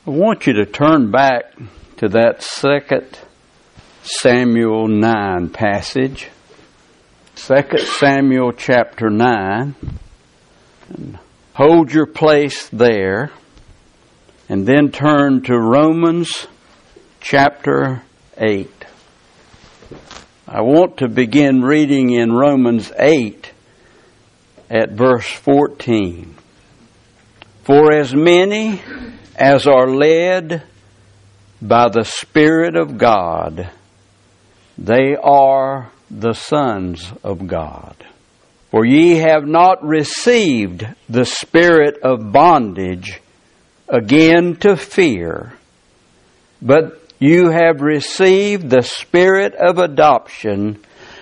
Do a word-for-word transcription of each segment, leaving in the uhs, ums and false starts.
I want you to turn back to that Second Samuel nine passage. Second Samuel chapter nine. And hold your place there. And then turn to Romans chapter eight. I want to begin reading in Romans eight at verse fourteen. For as many as are led by the Spirit of God, they are the sons of God. For ye have not received the spirit of bondage again to fear, but you have received the spirit of adoption,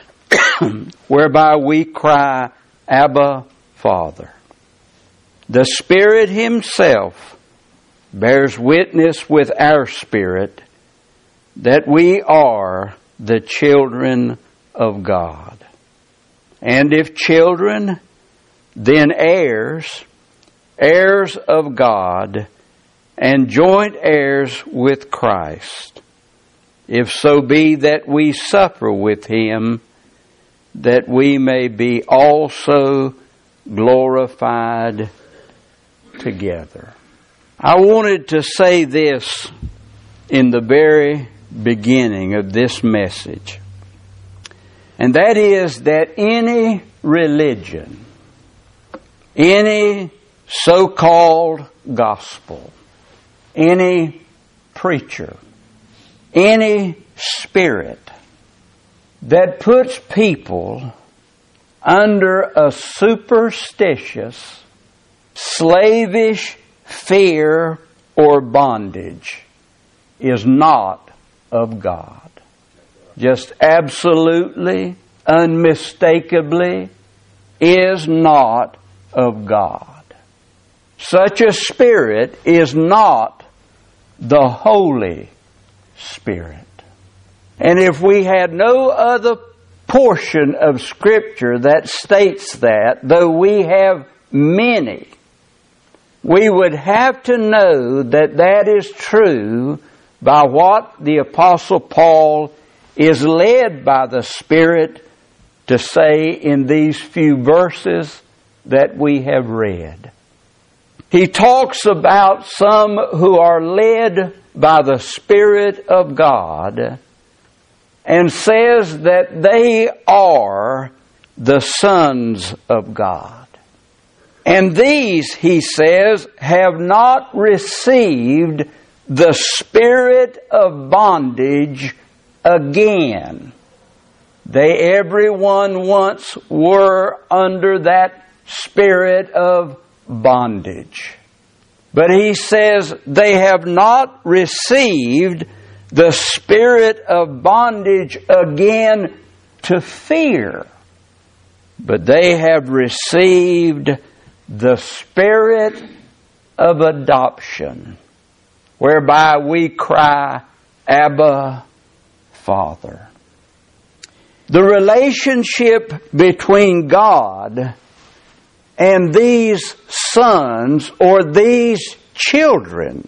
whereby we cry, Abba, Father. The Spirit Himself bears witness with our spirit that we are the children of God. And if children, then heirs, heirs of God, and joint heirs with Christ, if so be that we suffer with Him, that we may be also glorified together. I wanted to say this in the very beginning of this message, and that is that any religion, any so-called gospel, any preacher, any spirit that puts people under a superstitious, slavish fear or bondage is not of God. Just absolutely, unmistakably is not of God. Such a spirit is not the Holy Spirit. And if we had no other portion of Scripture that states that, though we have many, we would have to know that that is true by what the Apostle Paul is led by the Spirit to say in these few verses that we have read. He talks about some who are led by the Spirit of God and says that they are the sons of God. And these, he says, have not received the spirit of bondage again. They, everyone once were under that spirit of bondage. But he says they have not received the spirit of bondage again to fear, but they have received the spirit of adoption, whereby we cry, Abba, Father. The relationship between God and these sons or these children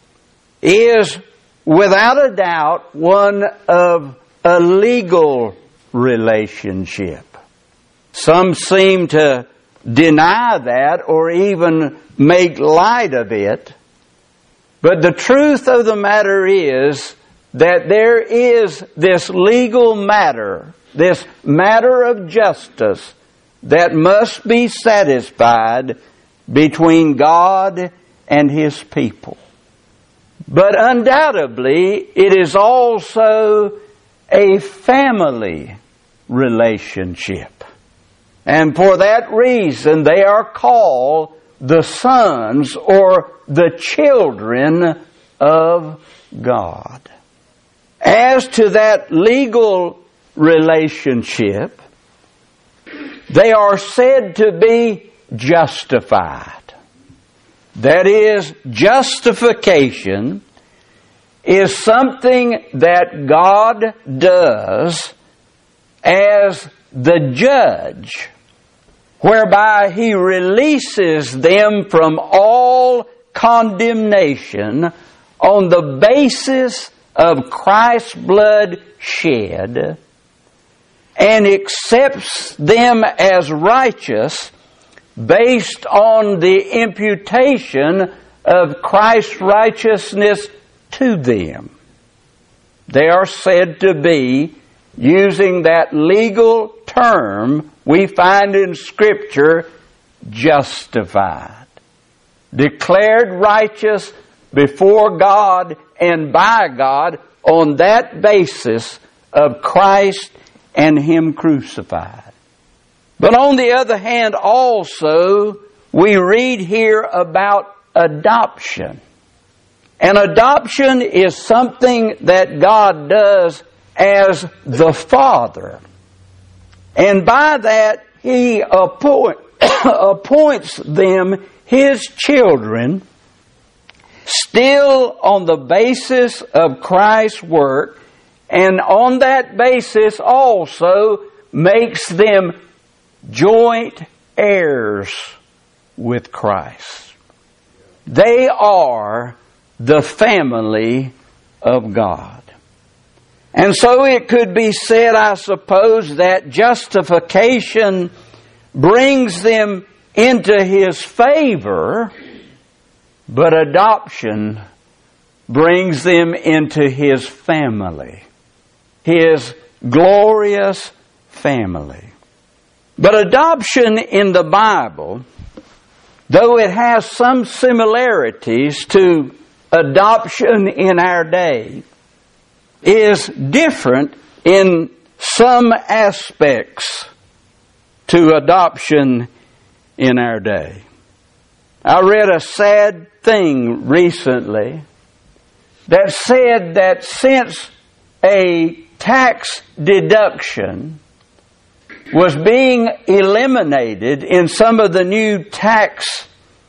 is without a doubt one of a legal relationship. Some seem to deny that or even make light of it. But the truth of the matter is that there is this legal matter, this matter of justice that must be satisfied between God and His people. But undoubtedly, it is also a family relationship. And for that reason, they are called the sons or the children of God. As to that legal relationship, they are said to be justified. That is, justification is something that God does as the judge, whereby He releases them from all condemnation, on the basis of Christ's blood shed and accepts them as righteous based on the imputation of Christ's righteousness to them. They are said to be, using that legal term we find in Scripture, justified, declared righteous before God and by God on that basis of Christ and Him crucified. But on the other hand, also, we read here about adoption. And adoption is something that God does as the Father. And by that, He appoint, appoints them His children, still on the basis of Christ's work, and on that basis also makes them joint heirs with Christ. They are the family of God. And so it could be said, I suppose, that justification brings them into His favor, but adoption brings them into His family, His glorious family. But adoption in the Bible, though it has some similarities to adoption in our day, is different in some aspects to adoption in our day. I read a sad thing recently that said that since a tax deduction was being eliminated in some of the new tax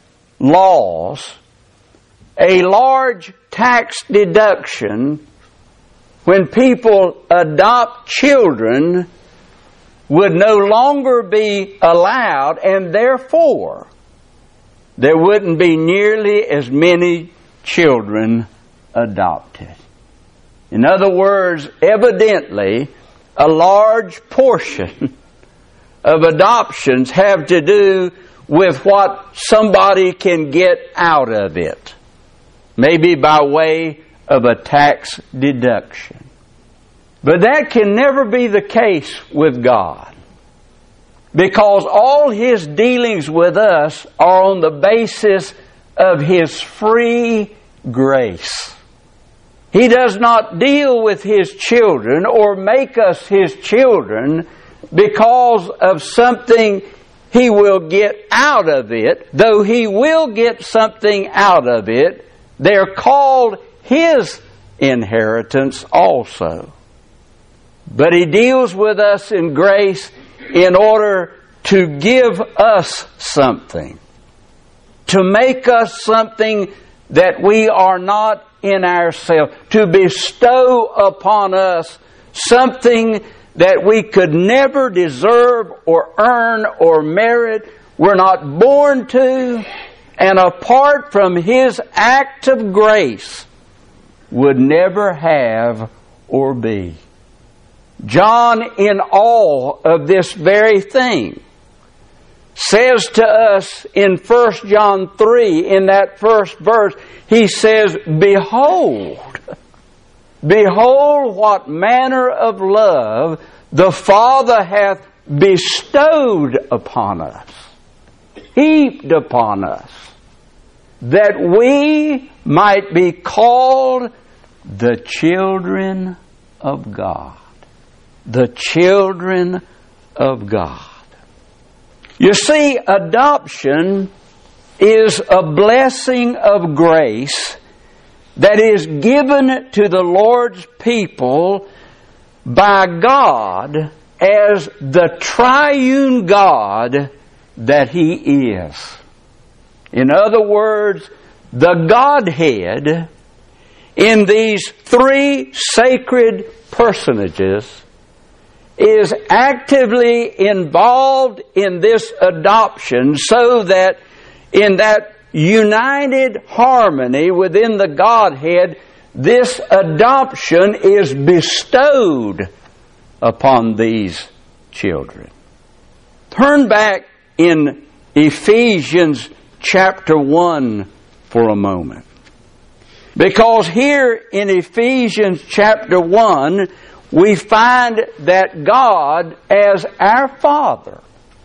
laws, a large tax deduction when people adopt children would no longer be allowed, and therefore there wouldn't be nearly as many children adopted. In other words, evidently, a large portion of adoptions have to do with what somebody can get out of it, maybe by way of a tax deduction. But that can never be the case with God, because all His dealings with us are on the basis of His free grace. He does not deal with His children or make us His children because of something He will get out of it. Though He will get something out of it, they're called His inheritance also. But He deals with us in grace in order to give us something, to make us something that we are not in ourselves, to bestow upon us something that we could never deserve or earn or merit. We're not born to, and apart from His act of grace, would never have or be. John, in all of this very thing, says to us in First John three, in that first verse, he says, Behold, behold what manner of love the Father hath bestowed upon us, heaped upon us, that we might be called the children of God. The children of God. You see, adoption is a blessing of grace that is given to the Lord's people by God as the triune God that He is. In other words, the Godhead in these three sacred personages is actively involved in this adoption, so that in that united harmony within the Godhead, this adoption is bestowed upon these children. Turn back in Ephesians chapter one for a moment. Because here in Ephesians chapter one, we find that God as our Father,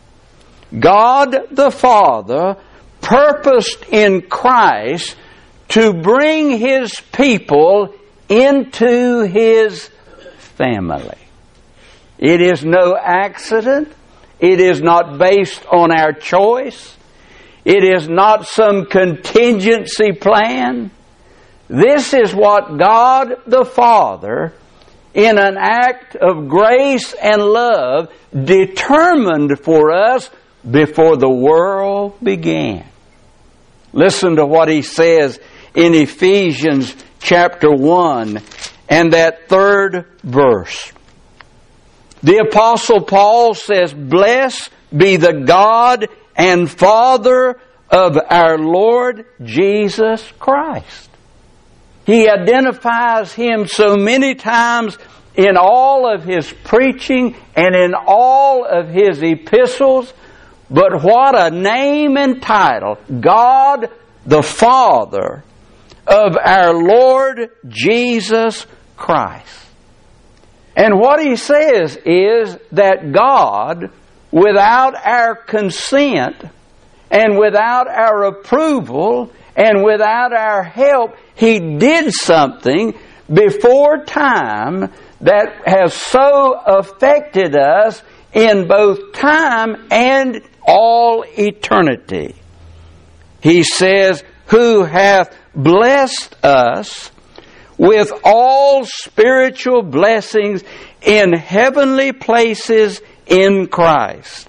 God the Father, purposed in Christ to bring His people into His family. It is no accident. It is not based on our choice. It is not some contingency plan. This is what God the Father, in an act of grace and love, determined for us before the world began. Listen to what he says in Ephesians chapter one and that third verse. The Apostle Paul says, "Blessed be the God and Father of our Lord Jesus Christ." He identifies Him so many times in all of His preaching and in all of His epistles. But what a name and title. God the Father of our Lord Jesus Christ. And what he says is that God, without our consent and without our approval and without our help, He did something before time that has so affected us in both time and all eternity. He says, "Who hath blessed us with all spiritual blessings in heavenly places in Christ,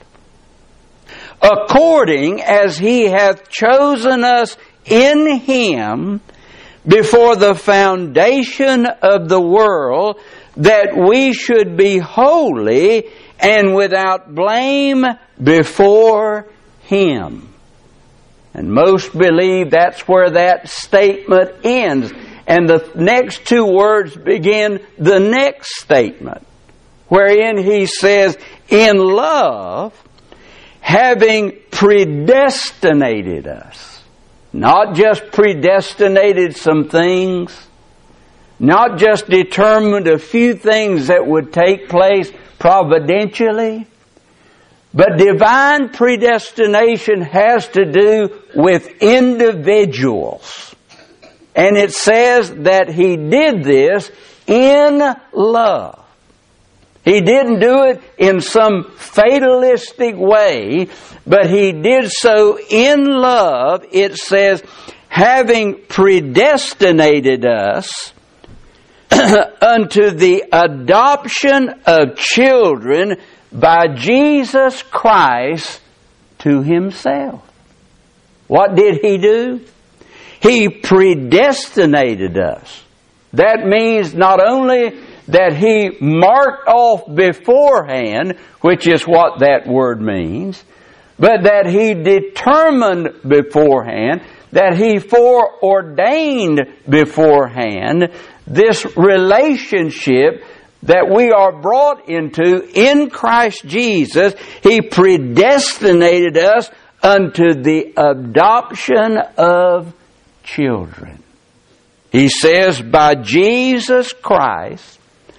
according as He hath chosen us in Him before the foundation of the world, that we should be holy and without blame before Him." And most believe that's where that statement ends. And the next two words begin the next statement, wherein he says, "In love, having predestinated us." Not just predestinated some things, not just determined a few things that would take place providentially, but divine predestination has to do with individuals. And it says that He did this in love. He didn't do it in some fatalistic way, but He did so in love. It says, having predestinated us unto the adoption of children by Jesus Christ to Himself. What did He do? He predestinated us. That means not only that He marked off beforehand, which is what that word means, but that He determined beforehand, that He foreordained beforehand this relationship that we are brought into in Christ Jesus. He predestinated us unto the adoption of children. He says, by Jesus Christ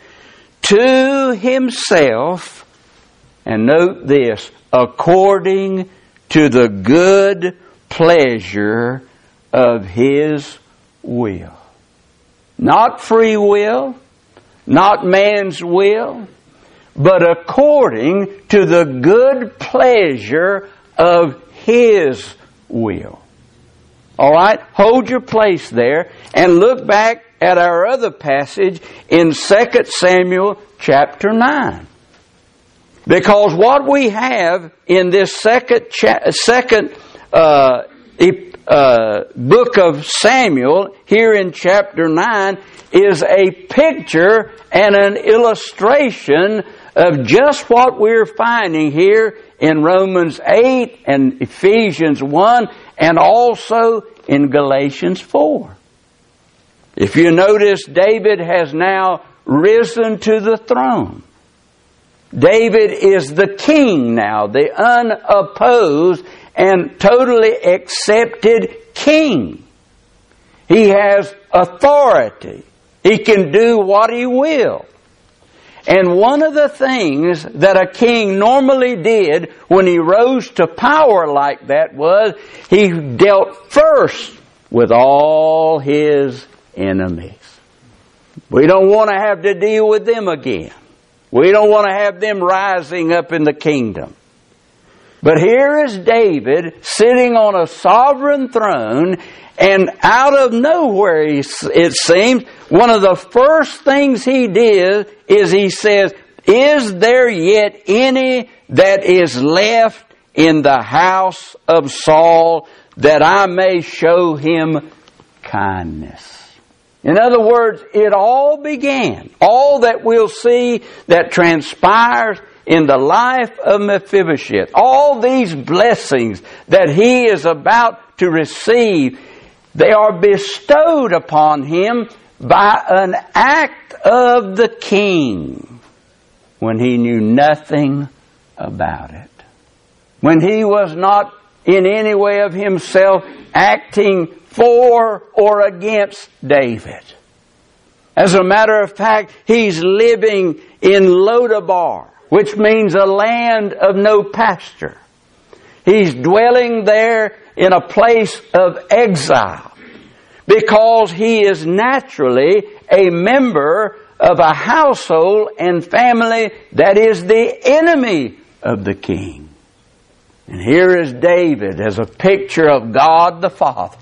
to Himself, and note this, according to the good pleasure of His will. Not free will, not man's will, but according to the good pleasure of His will. All right? Hold your place there and look back at our other passage in Second Samuel chapter nine. Because what we have in this second cha- second uh, uh, book of Samuel, here in chapter nine, is a picture and an illustration of just what we're finding here in Romans eight and Ephesians one and also in Galatians four. If you notice, David has now risen to the throne. David is the king now, the unopposed and totally accepted king. He has authority. He can do what he will. And one of the things that a king normally did when he rose to power like that was he dealt first with all his enemies. We don't want to have to deal with them again. We don't want to have them rising up in the kingdom. But here is David sitting on a sovereign throne, and out of nowhere, it seems, one of the first things he did is he says, "Is there yet any that is left in the house of Saul, that I may show him kindness?" In other words, it all began, all that we'll see that transpires in the life of Mephibosheth, all these blessings that he is about to receive, they are bestowed upon him by an act of the king when he knew nothing about it. When he was not in any way of himself acting for or against David. As a matter of fact, he's living in Lodabar, which means a land of no pasture. He's dwelling there in a place of exile because he is naturally a member of a household and family that is the enemy of the king. And here is David as a picture of God the Father.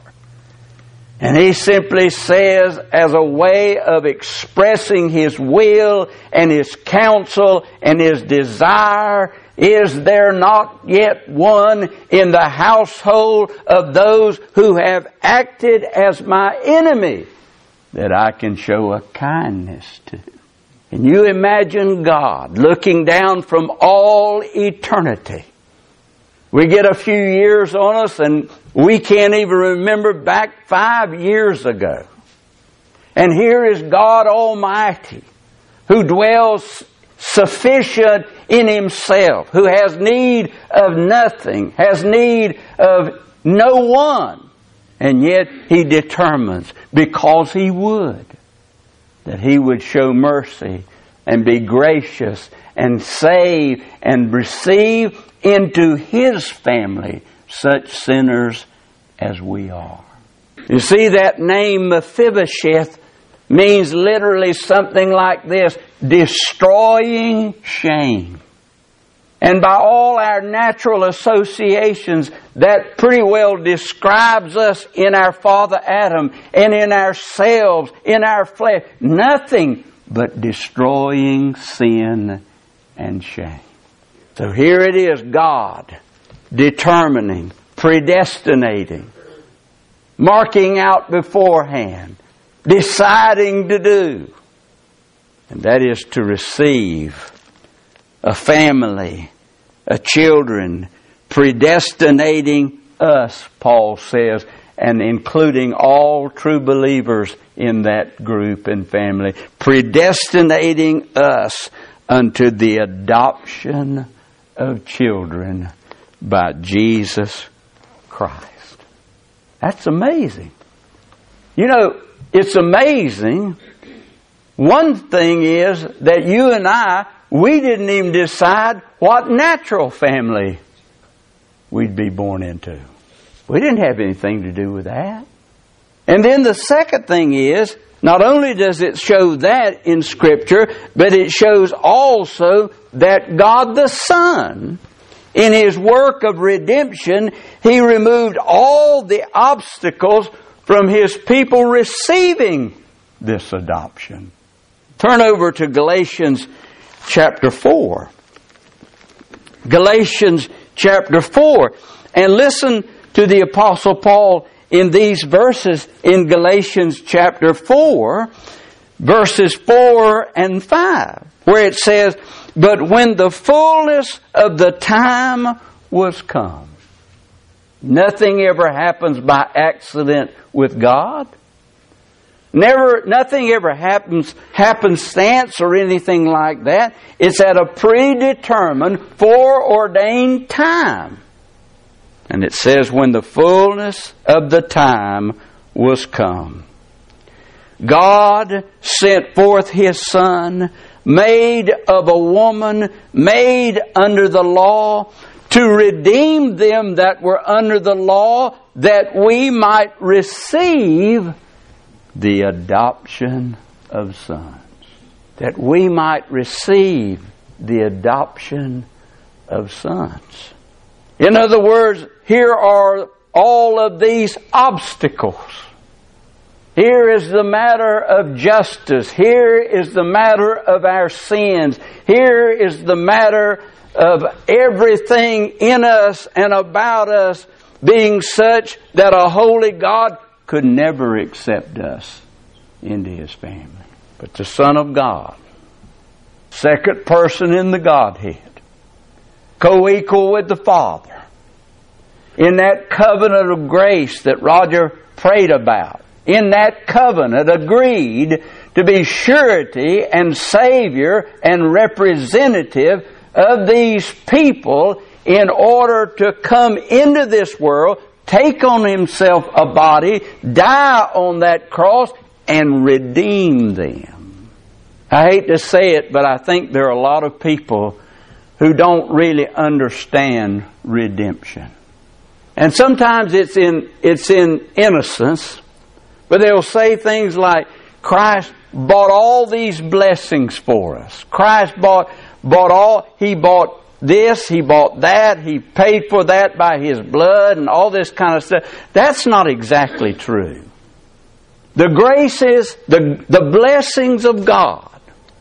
And he simply says, as a way of expressing his will and his counsel and his desire, "Is there not yet one in the household of those who have acted as my enemy that I can show a kindness to?" Can you imagine God looking down from all eternity? We get a few years on us and we can't even remember back five years ago. And here is God Almighty, who dwells sufficient in Himself, who has need of nothing, has need of no one. And yet He determines, because He would, that He would show mercy and be gracious and save and receive into His family such sinners as we are. You see, that name Mephibosheth means literally something like this: destroying shame. And by all our natural associations, that pretty well describes us in our father Adam and in ourselves, in our flesh. Nothing but destroying sin and shame. So here it is, God determining, predestinating, marking out beforehand, deciding to do. And that is to receive a family, a children, predestinating us, Paul says, and including all true believers in that group and family, predestinating us unto the adoption of children by Jesus Christ. That's amazing. You know, it's amazing. One thing is that you and I, we didn't even decide what natural family we'd be born into. We didn't have anything to do with that. And then the second thing is, not only does it show that in Scripture, but it shows also that God the Son, in His work of redemption, He removed all the obstacles from His people receiving this adoption. Turn over to Galatians chapter four. Galatians chapter four. And listen to the Apostle Paul in these verses in Galatians chapter four, verses four and five, where it says, "But when the fullness of the time was come." Nothing ever happens by accident with God. Never, nothing ever happens happenstance or anything like that. It's at a predetermined, foreordained time. And it says, when the fullness of the time was come, God sent forth His Son, made of a woman, made under the law, to redeem them that were under the law, that we might receive the adoption of sons. That we might receive the adoption of sons. In other words, here are all of these obstacles. Here is the matter of justice. Here is the matter of our sins. Here is the matter of everything in us and about us being such that a holy God could never accept us into His family. But the Son of God, second person in the Godhead, co-equal with the Father, in that covenant of grace that Roger prayed about, in that covenant agreed to be surety and Savior and representative of these people in order to come into this world, take on Himself a body, die on that cross, and redeem them. I hate to say it, but I think there are a lot of people who don't really understand redemption. And sometimes it's in, it's in innocence, but they'll say things like, Christ bought all these blessings for us. Christ bought, bought all, He bought this, He bought that, He paid for that by His blood and all this kind of stuff. That's not exactly true. The graces, the, the blessings of God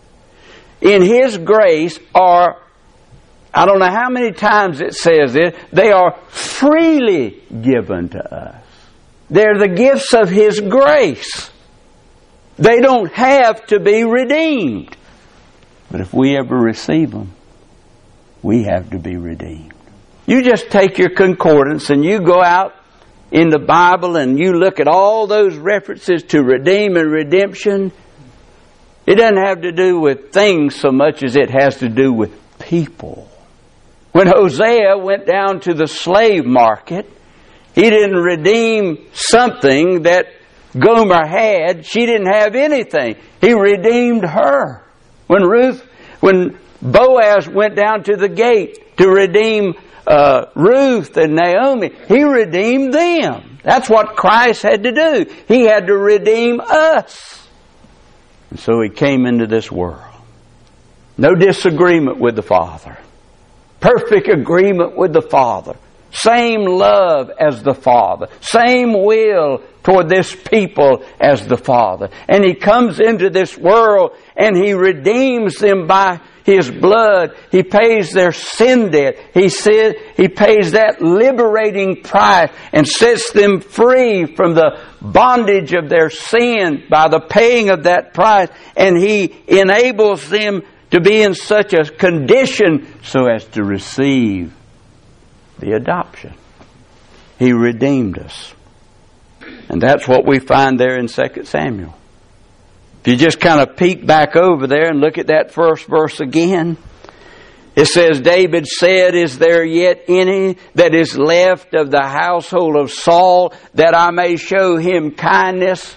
in His grace are, I don't know how many times it says it, they are freely given to us. They're the gifts of His grace. They don't have to be redeemed. But if we ever receive them, we have to be redeemed. You just take your concordance and you go out in the Bible and you look at all those references to redeem and redemption. It doesn't have to do with things so much as it has to do with people. When Hosea went down to the slave market, he didn't redeem something that Gomer had. She didn't have anything. He redeemed her. When Ruth, when Boaz went down to the gate to redeem uh, Ruth and Naomi, he redeemed them. That's what Christ had to do. He had to redeem us. And so He came into this world. No disagreement with the Father. Perfect agreement with the Father. Same love as the Father. Same will toward this people as the Father. And He comes into this world and He redeems them by His blood. He pays their sin debt. He said He pays that liberating price and sets them free from the bondage of their sin by the paying of that price. And He enables them to be in such a condition so as to receive the adoption. He redeemed us. And that's what we find there in Second Samuel. If you just kind of peek back over there and look at that first verse again, it says, David said, is there yet any that is left of the household of Saul, that I may show him kindness?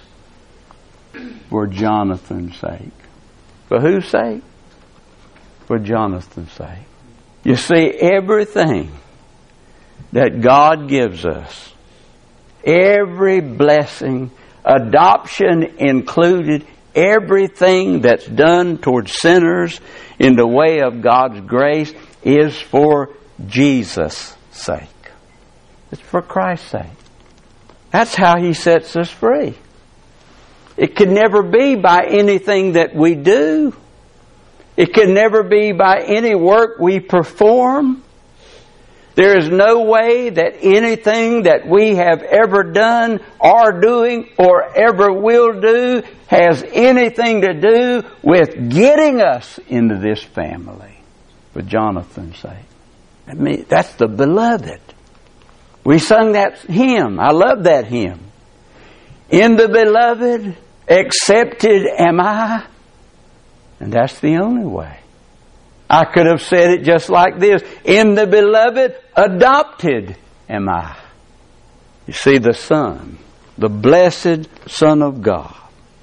For Jonathan's sake. For whose sake? For Jonathan's sake. You see, everything that God gives us, every blessing, adoption included, everything that's done towards sinners in the way of God's grace is for Jesus' sake. It's for Christ's sake. That's how He sets us free. It can never be by anything that we do. It can never be by any work we perform. There is no way that anything that we have ever done, are doing, or ever will do has anything to do with getting us into this family. For Jonathan's sake. I mean, that's the beloved. We sung that hymn. I love that hymn. In the Beloved, accepted am I. And that's the only way. I could have said it just like this. In the Beloved, adopted am I. You see, the Son, the blessed Son of God,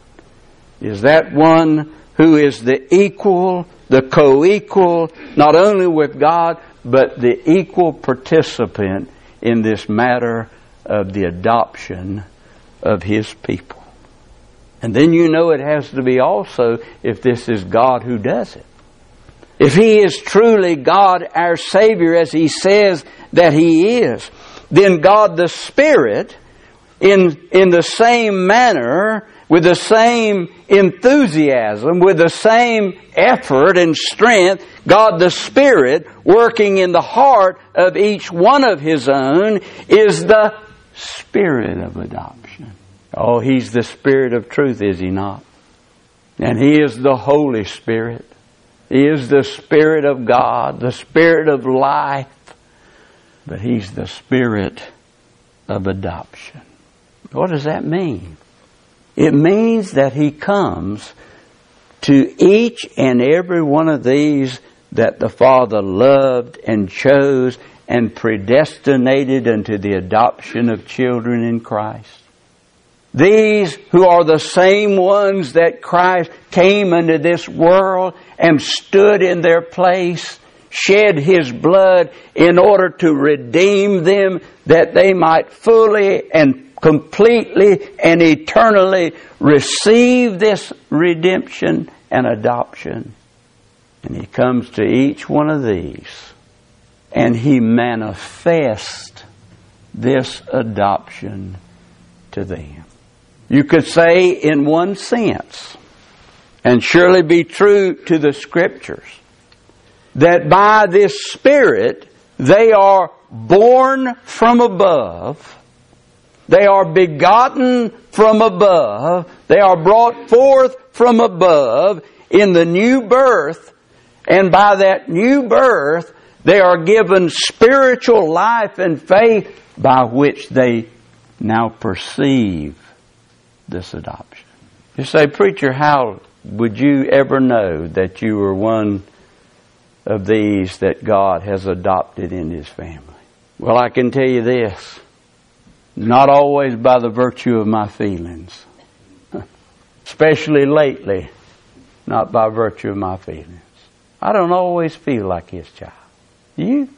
is that one who is the equal, the co-equal, not only with God, but the equal participant in this matter of the adoption of His people. And then you know it has to be also if this is God who does it. If He is truly God, our Savior, as He says that He is, then God the Spirit, in, in the same manner, with the same enthusiasm, with the same effort and strength, God the Spirit, working in the heart of each one of His own, is the Spirit of adoption. Oh, He's the Spirit of truth, is He not? And He is the Holy Spirit. He is the Spirit of God, the Spirit of life. But He's the Spirit of adoption. What does that mean? It means that He comes to each and every one of these that the Father loved and chose and predestinated unto the adoption of children in Christ. These who are the same ones that Christ came into this world and stood in their place, shed His blood in order to redeem them, that they might fully and completely and eternally receive this redemption and adoption. And He comes to each one of these and He manifests this adoption to them. You could say in one sense, and surely be true to the Scriptures, that by this Spirit they are born from above. They are begotten from above. They are brought forth from above in the new birth. And by that new birth, they are given spiritual life and faith by which they now perceive this adoption. You say, preacher, how would you ever know that you were one of these that God has adopted in His family? Well, I can tell you this. Not always by the virtue of my feelings. Especially lately, not by virtue of my feelings. I don't always feel like His child. You?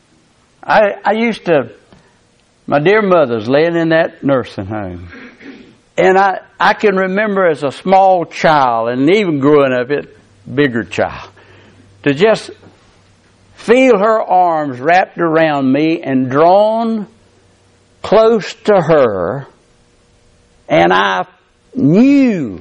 I, I used to, my dear mother's laying in that nursing home. And I, I can remember as a small child, and even growing up, it bigger child, to just feel her arms wrapped around me and drawn close to her, and I knew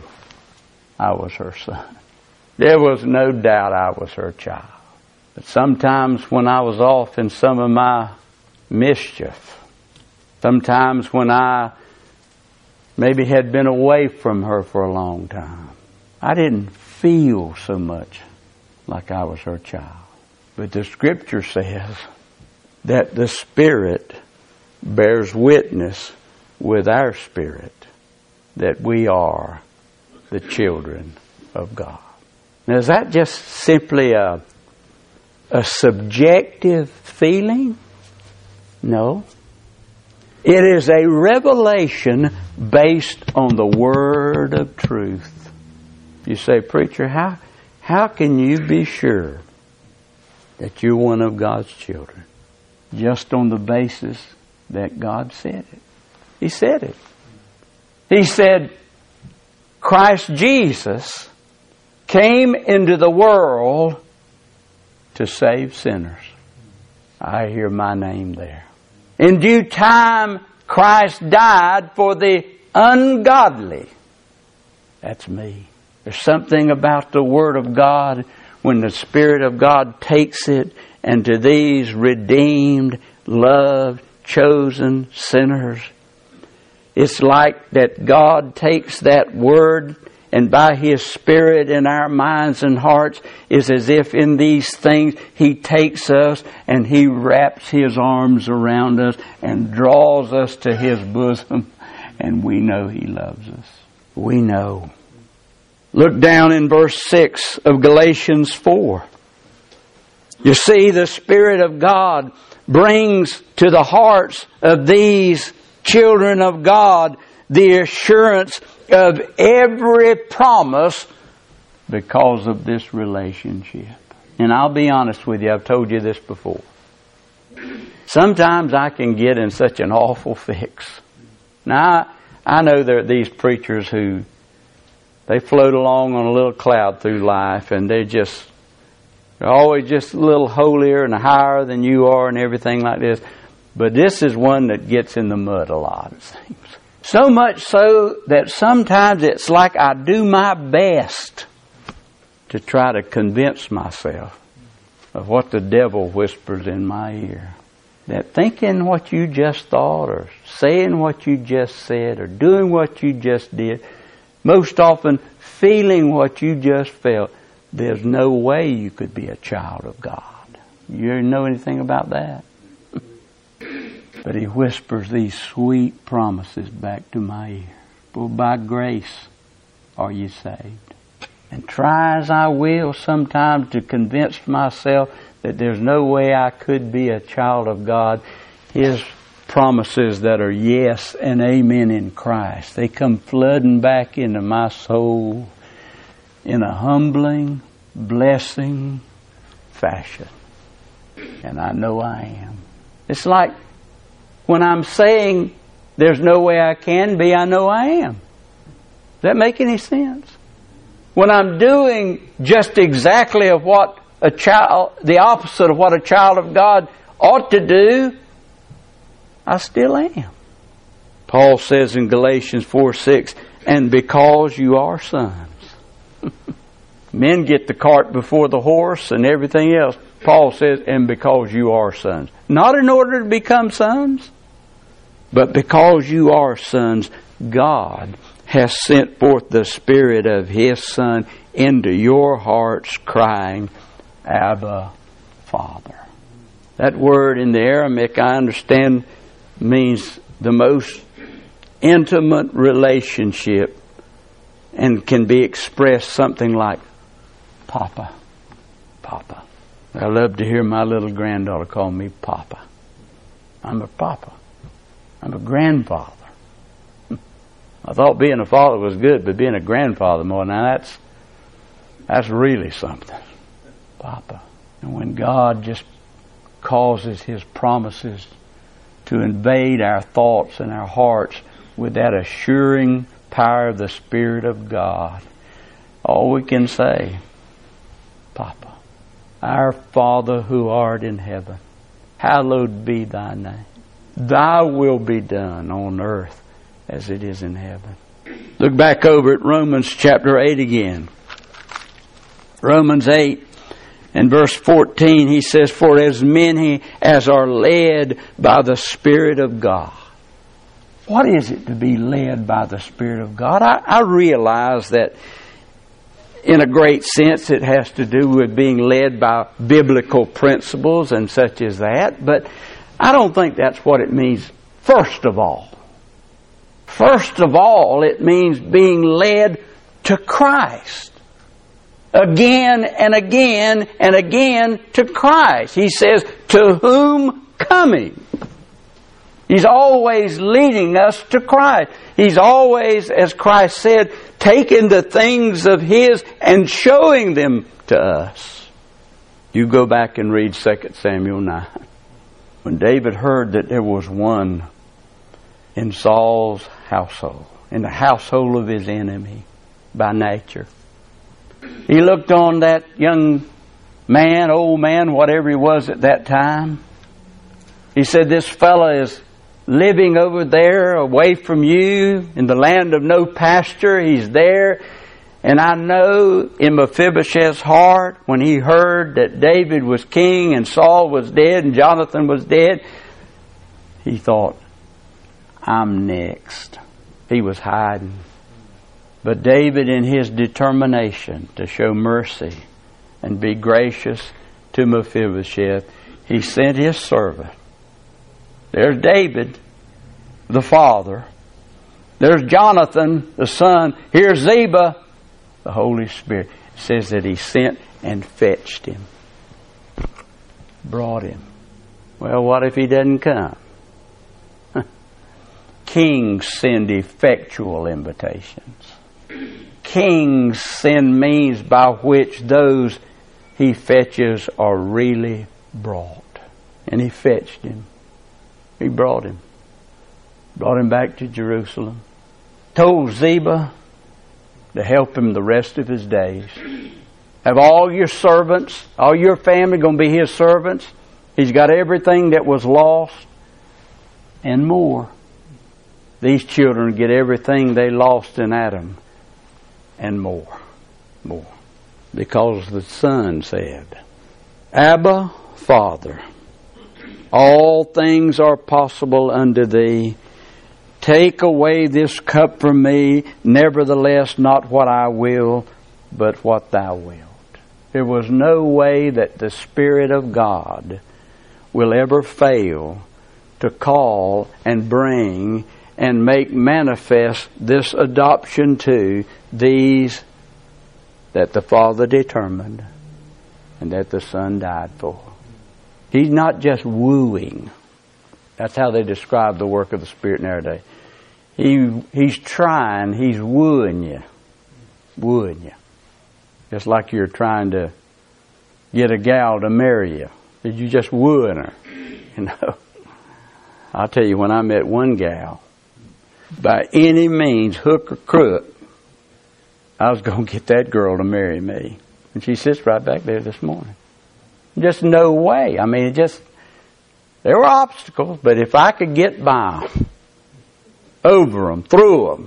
I was her son. There was no doubt I was her child. But sometimes when I was off in some of my mischief, sometimes when I maybe had been away from her for a long time, I didn't feel so much like I was her child. But the Scripture says that the Spirit bears witness with our spirit that we are the children of God. Now, is that just simply a, a subjective feeling? No. It is a revelation based on the Word of truth. You say, preacher, how, how can you be sure that you're one of God's children? Just on the basis that God said it. He said it. He said, Christ Jesus came into the world to save sinners. I hear my name there. In due time, Christ died for the ungodly. That's me. There's something about the Word of God when the Spirit of God takes it, and to these redeemed, loved, chosen sinners, it's like that God takes that Word and by His Spirit in our minds and hearts is as if in these things He takes us and He wraps His arms around us and draws us to His bosom, and we know He loves us. We know. Look down in verse six of Galatians four. You see, the Spirit of God brings to the hearts of these children of God the assurance of every promise because of this relationship. And I'll be honest with you, I've told you this before. Sometimes I can get in such an awful fix. Now, I, I know there are these preachers who, they float along on a little cloud through life, and they're just, they're always just a little holier and higher than you are and everything like this. But this is one that gets in the mud a lot, it seems. So much so that sometimes it's like I do my best to try to convince myself of what the devil whispers in my ear. That thinking what you just thought, or saying what you just said, or doing what you just did, most often feeling what you just felt, there's no way you could be a child of God. You know anything about that? But He whispers these sweet promises back to my ear. For by grace are you saved. And try as I will sometimes to convince myself that there's no way I could be a child of God, His promises that are yes and amen in Christ, they come flooding back into my soul in a humbling, blessing fashion. And I know I am. It's like when I'm saying there's no way I can be, I know I am. Does that make any sense? When I'm doing just exactly of what a child, the opposite of what a child of God ought to do, I still am. Paul says in Galatians four six, and because you are sons. Men get the cart before the horse and everything else. Paul says, and because you are sons. Not in order to become sons, but because you are sons, God has sent forth the Spirit of His Son into your hearts, crying, Abba, Father. That word in the Aramaic, I understand, means the most intimate relationship and can be expressed something like Papa, Papa. I love to hear my little granddaughter call me Papa. I'm a Papa. I'm a grandfather. I thought being a father was good, but being a grandfather more. Now that's that's really something. Papa. And when God just causes His promises to invade our thoughts and our hearts with that assuring power of the Spirit of God, all we can say, Papa, our Father who art in heaven, hallowed be Thy name. Thy will be done on earth as it is in heaven. Look back over at Romans chapter eight again. Romans eight and verse fourteen, he says, for as many as are led by the Spirit of God. What is it to be led by the Spirit of God? I, I realize that in a great sense it has to do with being led by biblical principles and such as that, but I don't think that's what it means first of all. First of all, it means being led to Christ. Again and again and again to Christ. He says, to whom coming? He's always leading us to Christ. He's always, as Christ said, taking the things of His and showing them to us. You go back and read Second Samuel nine. When David heard that there was one in Saul's household, in the household of his enemy by nature, he looked on that young man, old man, whatever he was at that time. He said, this fella is living over there away from you in the land of no pasture. He's there. And I know in Mephibosheth's heart, when he heard that David was king and Saul was dead and Jonathan was dead, he thought, I'm next. He was hiding. But David, in his determination to show mercy and be gracious to Mephibosheth, he sent his servant. There's David, the father. There's Jonathan, the son. Here's Ziba, the Holy Spirit. It says that he sent and fetched him. Brought him. Well, what if he doesn't come? Kings send effectual invitations. Kings send means by which those he fetches are really brought. And he fetched him. He brought him. Brought him back to Jerusalem. Told Ziba to help him the rest of his days. Have all your servants, all your family going to be his servants. He's got everything that was lost and more. These children get everything they lost in Adam and more. More. Because the Son said, Abba, Father, all things are possible unto thee. Take away this cup from me. Nevertheless, not what I will, but what thou wilt. There was no way that the Spirit of God will ever fail to call and bring and make manifest this adoption to these that the Father determined and that the Son died for. He's not just wooing. That's how they describe the work of the Spirit in our day. He, he's trying, he's wooing you. Wooing you. Just like you're trying to get a gal to marry you. Did you just wooing her? You know. I'll tell you, when I met one gal, by any means, hook or crook, I was going to get that girl to marry me. And she sits right back there this morning. Just no way. I mean, it just, there were obstacles, but if I could get by them, over them, through them,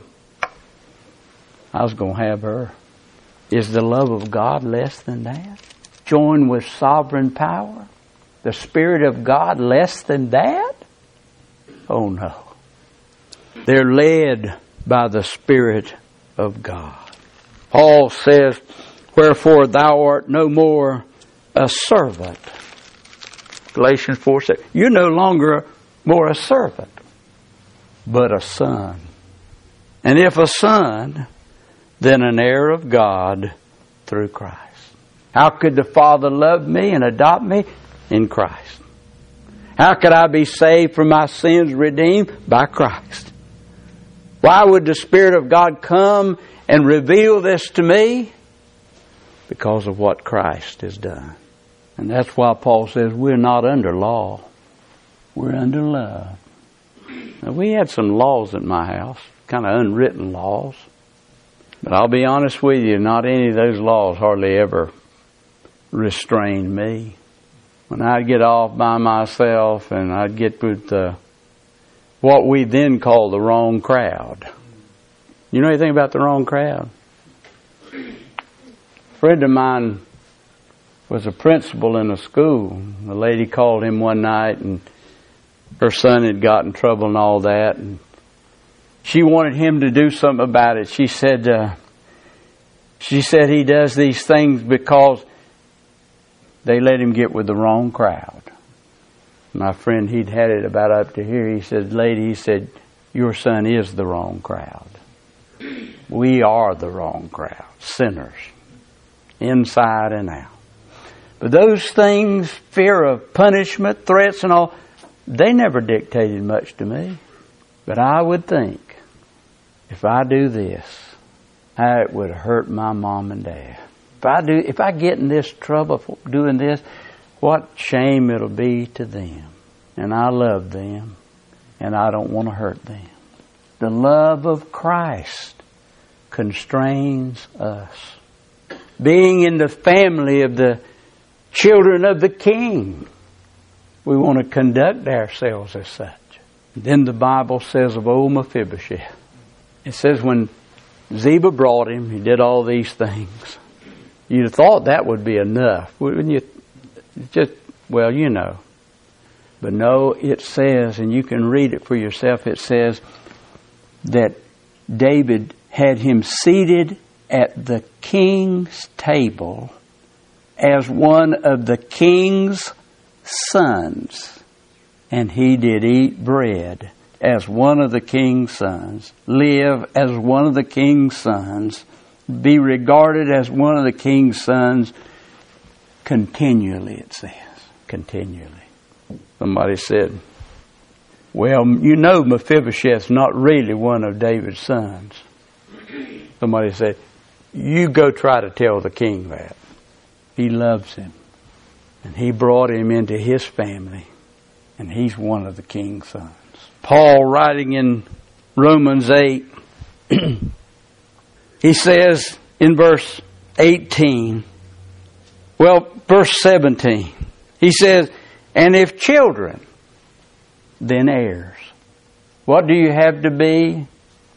I was going to have her. Is the love of God less than that? Joined with sovereign power? The Spirit of God less than that? Oh no. They're led by the Spirit of God. Paul says, wherefore thou art no more a servant. Galatians four says, you're no longer more a servant, but a son. And if a son, then an heir of God through Christ. How could the Father love me and adopt me? In Christ. How could I be saved from my sins, redeemed? By Christ. Why would the Spirit of God come and reveal this to me? Because of what Christ has done. And that's why Paul says we're not under law. We're under love. Now, we had some laws at my house, kind of unwritten laws. But I'll be honest with you, not any of those laws hardly ever restrained me. When I'd get off by myself and I'd get with the, what we then call the wrong crowd. You know anything about the wrong crowd? A friend of mine was a principal in a school. The lady called him one night and her son had got in trouble and all that. And she wanted him to do something about it. She said, uh, she said he does these things because they let him get with the wrong crowd. My friend, he'd had it about up to here. He said, lady, he said, your son is the wrong crowd. We are the wrong crowd. Sinners. Inside and out. But those things, fear of punishment, threats and all, they never dictated much to me. But I would think, if I do this, how it would hurt my mom and dad. If I do, if I get in this trouble for doing this, what shame it'll be to them. And I love them, and I don't want to hurt them. The love of Christ constrains us. Being in the family of the children of the King, we want to conduct ourselves as such. Then the Bible says of old Mephibosheth, it says when Ziba brought him, he did all these things. You'd have thought that would be enough, wouldn't you? Just, well, you know. But no, it says, and you can read it for yourself, it says that David had him seated at the king's table as one of the king's sons. And he did eat bread as one of the king's sons, live as one of the king's sons, be regarded as one of the king's sons continually, it says. Continually. Somebody said, well, you know Mephibosheth's not really one of David's sons. Somebody said, you go try to tell the king that. He loves him. And he brought him into his family. And he's one of the king's sons. Paul, writing in Romans eight, he says in verse eighteen, well, verse seventeen, he says, and if children, then heirs. What do you have to be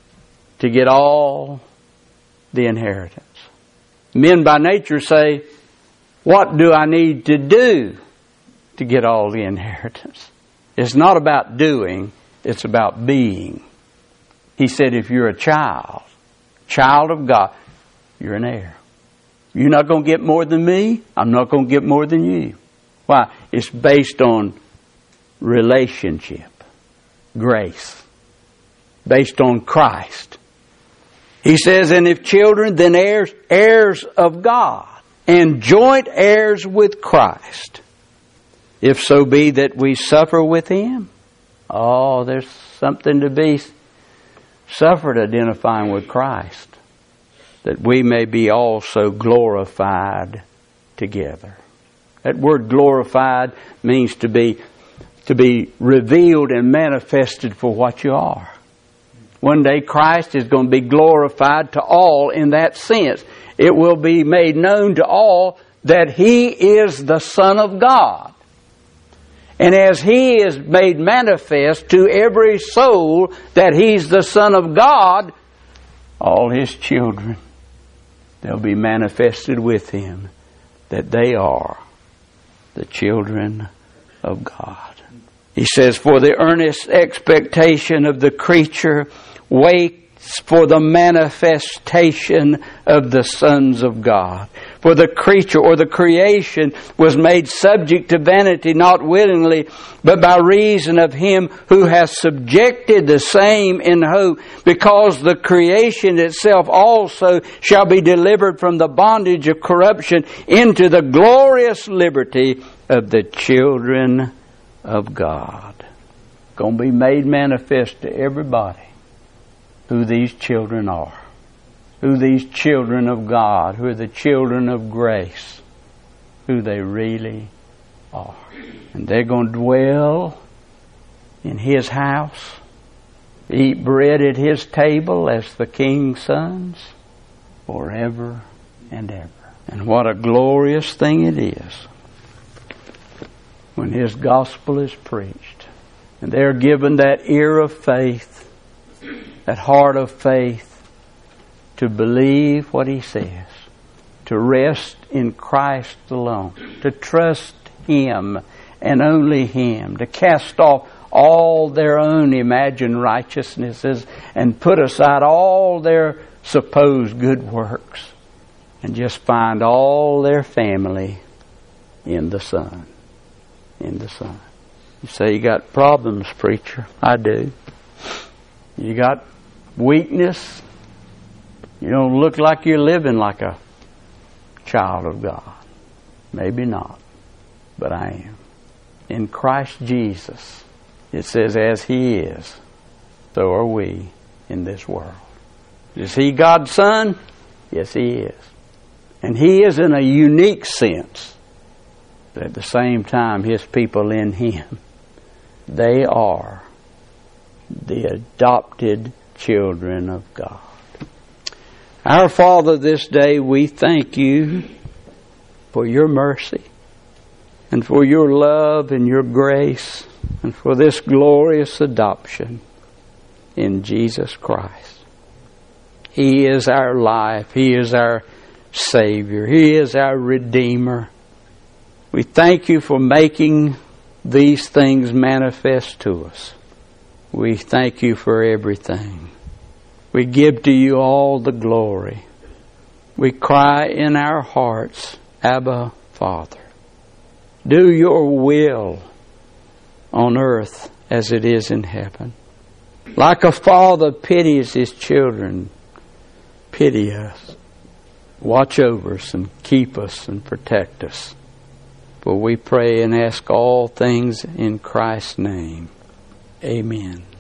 to get all the inheritance? Men by nature say, what do I need to do to get all the inheritance? It's not about doing, it's about being. He said, if you're a child, child of God, you're an heir. You're not going to get more than me. I'm not going to get more than you. Why? It's based on relationship, grace, based on Christ. He says, and if children, then heirs, heirs of God, and joint heirs with Christ, if so be that we suffer with Him. Oh, there's something to be suffered identifying with Christ, that we may be also glorified together. That word glorified means to be to be revealed and manifested for what you are. One day Christ is going to be glorified to all in that sense. It will be made known to all that He is the Son of God. And as He is made manifest to every soul that He's the Son of God, all His children, they'll be manifested with Him that they are the children of God. He says, for the earnest expectation of the creature waits for the manifestation of the sons of God. For the creature or the creation was made subject to vanity, not willingly, but by reason of Him who has subjected the same in hope, because the creation itself also shall be delivered from the bondage of corruption into the glorious liberty of the children of God. Going to be made manifest to everybody who these children are. Who these children of God, who are the children of grace, who they really are. And they're going to dwell in His house, eat bread at His table as the king's sons forever and ever. And what a glorious thing it is when His gospel is preached. And they're given that ear of faith, that heart of faith, to believe what He says, to rest in Christ alone, to trust Him and only Him, to cast off all their own imagined righteousnesses and put aside all their supposed good works and just find all their family in the Son. In the Son. You say, you got problems, preacher. I do. You got weakness. You don't look like you're living like a child of God. Maybe not, but I am. In Christ Jesus, it says, as He is, so are we in this world. Is He God's Son? Yes, He is. And He is in a unique sense. But at the same time, His people in Him, they are the adopted children of God. Our Father, this day we thank You for Your mercy and for Your love and Your grace and for this glorious adoption in Jesus Christ. He is our life. He is our Savior. He is our Redeemer. We thank You for making these things manifest to us. We thank You for everything. We give to you all the glory. We cry in our hearts, Abba, Father. Do your will on earth as it is in heaven. Like a father pities his children, pity us. Watch over us and keep us and protect us. For we pray and ask all things in Christ's name. Amen.